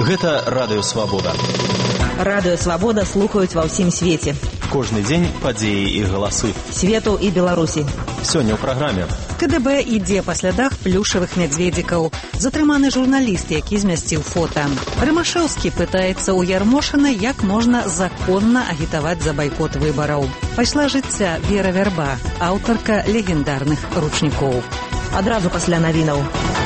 Гэта Радыё Свабода. Радыё Свабода слухаюць ва ўсім свеце. Кожны дзень падзеі і галасы. Свету і Беларусі. Сёння ў праграме. КДБ ідзе па слядах плюшавых мядзведзікаў. Затрыманы журналіст, які змясціў фота. Рымашэўскі пытаецца ў Ярмошына, як можна законна агітаваць за байкот выбараў. Пайшла жыцця Вера Вярба, аўтарка легендарных ручнікоў. Адразу пасля навінаў.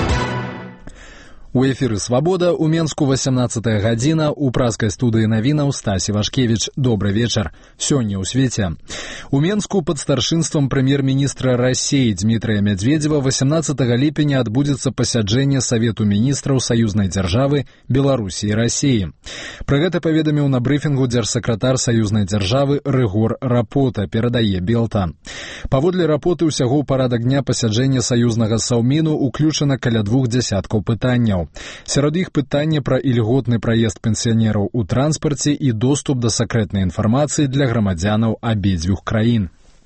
У эфіры «Свабода» у Менску 18 гадзіна, у праскай студыі навінаў Стасі Вашкевіч. Добры вечар. Сёння ў свеце. У Менску пад старшынствам прэм'ер-міністра России Дмітрия Медведева 18 ліпеня адбудзецца пасяджэнне Савету міністраў саюзнай дзяржавы Беларусі і России. Пра гэта паведаміў на брыфінгу дзяржсакратар саюзнай дзяржавы Рыгор Рапота, перадае Белта. Паводле Рапоты ўсяго ў парадак дня пасяджэння саюзнага саўміну уключана каля 2 дзясяткаў пытанняў. Сярод іх пытанне пра ільготны праезд пенсіянераў у транспарце і доступ да сакрэтнай інфармацыі для грамадзянаў абедзвюх краін.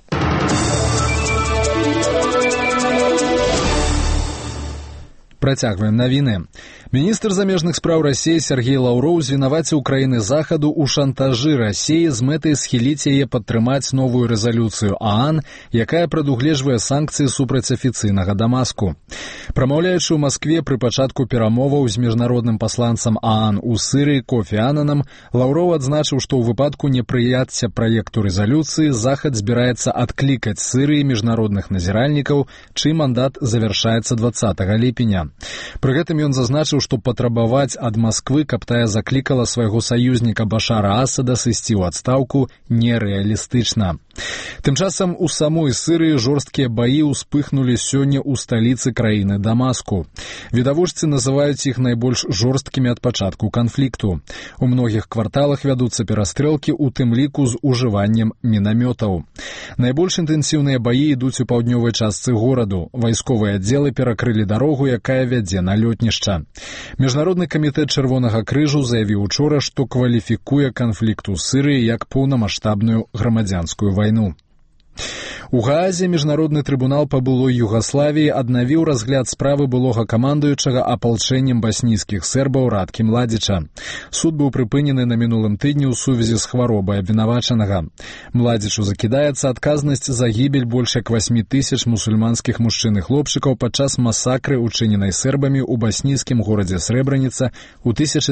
Працягваем навіны. Міністр замежных спраў России Сергей Лаўроў звінаваціў краіны захаду ў шантажы России з мэтай схіліць яе падтрымаць новую рэзалюцыю ААН, якая прадугледжвае санкцыі супраць афіцыйнага Дамаску. Прамаўляючы ў Маскве пры пачатку перамоваў з міжнародным пасланцам ААН у Сырыі Кофі Ананом, Лаўроў адзначыў, што ў выпадку непрыяцця праекту рэзалюцыі захад збіраецца адклікаць Сырыі міжнародных назіральнікаў, чый мандат завяршаецца 20 ліпеня. Пры гэтым ён зазначыў, што патрабаваць ад Масквы, каб тая заклікала свайго саюзніка Башара Асада сысці ў адстаўку, нерэалістычна. Тым часам у самой Сырыі жорсткія баі ўспыхнулі сёння ў сталіцы краіны Дамаску. Відавочцы называюць іх найбольш жорсткімі ад пачатку канфлікту. У многіх кварталах вядуцца перастрэлкі, у тым ліку з ужываннем мінамётаў. Найбольш інтэнсіўныя баі ідуць у паўднёвай частцы гораду. Вайсковыя аддзелы перакрылі дарогу, якая вядзе на лётнішча. Міжнародны камітэт Чырвонага крыжу заявіў учора, што кваліфікуе канфлікт у Сырыі як поўнамаштабную грамадзянскую вайну. У Гаазе міжнародны трыбунал па былой Югаславіі аднавіў разгляд справы былога камандуючага апалчэннем баснійскіх сербаў Радкі Младзіча. Суд быў прыпынены на мінулым тыдні ў сувязі з хваробай абвінавачанага. Младзічу закідаецца адказнасць за гібель больш як 8 тысяч мусульманскіх мужчын і хлопчыкаў падчас масакры, учыненай сербамі ў баснійскім горадзе Срэбраніца ў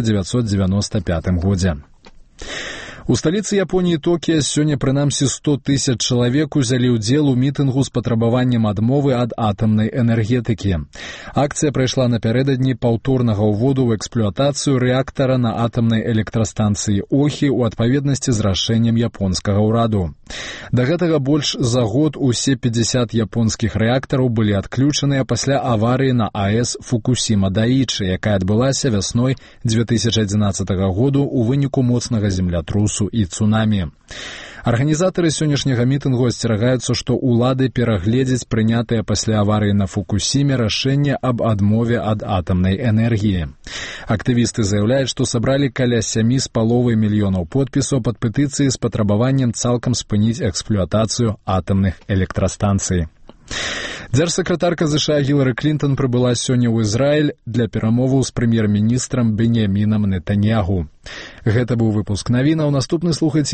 1995 годзе. У сталіцы Японіі Токіа сёння прынамсі 100 тысяч чалавек узялі ўдзел у мітынгу з патрабаваннем адмовы ад атамнай энергетыкі. Акцыя прайшла напярэдадні паўторнага ўводу ў эксплуатацыю рэактара на атамнай электрастанцыі Охі ў адпаведнасці з рашэннем японскага ўраду. Да гэтага больш за год усе 50 японскіх рэактараў былі адключаныя пасля аварыі на АЭС Фукусіма-Даічы, якая адбылася вясной 2011 году ў выніку моцнага землятрусу і цунамі. Арганізатары сённяшняга мітынгу асцерагаюцца, што ўлады перагледзяць прынятыя пасля аварыі на Фукусіме рашэнне аб адмове ад атамнай энергіі. Актывісты заяўляюць, што сабралі каля 7,5 мільёнаў подпісаў пад петыцыяй з патрабаваннем цалкам спыніць эксплуатацыю атамных электрастанцый. Дзяржсакратарка США Гілары Клінтон прыбыла сёння ў Ізраіль для перамоваў з прэм'ер-міністрам Беньямінам Нетаньягу. Гэта быў выпуск навінаў. Наступны слухайце